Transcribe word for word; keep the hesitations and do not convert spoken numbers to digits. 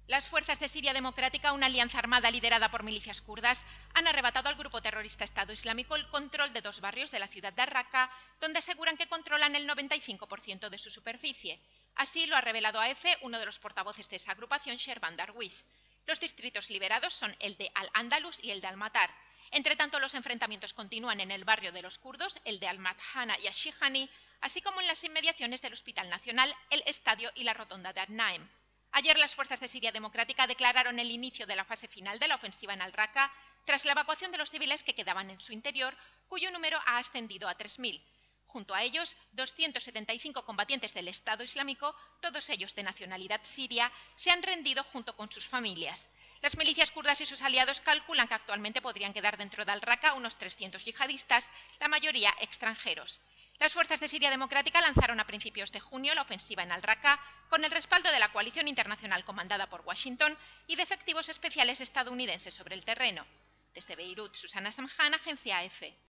Las fuerzas de Siria Democrática, una alianza armada liderada por milicias kurdas, han arrebatado al grupo terrorista Estado Islámico el control de dos barrios de la ciudad de Raqqa, donde aseguran que controlan el noventa y cinco por ciento de su superficie. Así lo ha revelado a EFE uno de los portavoces de esa agrupación, Sherban Darwish. Los distritos liberados son el de Al-Ándalus y el de Al-Matar. Entre tanto, los enfrentamientos continúan en el barrio de los kurdos, el de Al-Madhana y Ashihani, así como en las inmediaciones del Hospital Nacional, el Estadio y la Rotonda de Ad-Naim. Ayer las fuerzas de Siria Democrática declararon el inicio de la fase final de la ofensiva en Al-Raqqa tras la evacuación de los civiles que quedaban en su interior, cuyo número ha ascendido a tres mil. Junto a ellos, doscientos setenta y cinco combatientes del Estado Islámico, todos ellos de nacionalidad siria, se han rendido junto con sus familias. Las milicias kurdas y sus aliados calculan que actualmente podrían quedar dentro de Al-Raqqa unos trescientos yihadistas, la mayoría extranjeros. Las fuerzas de Siria Democrática lanzaron a principios de junio la ofensiva en Al-Raqqa con el respaldo de la coalición internacional comandada por Washington y de efectivos especiales estadounidenses sobre el terreno. Desde Beirut, Susana Samhan, Agencia EFE.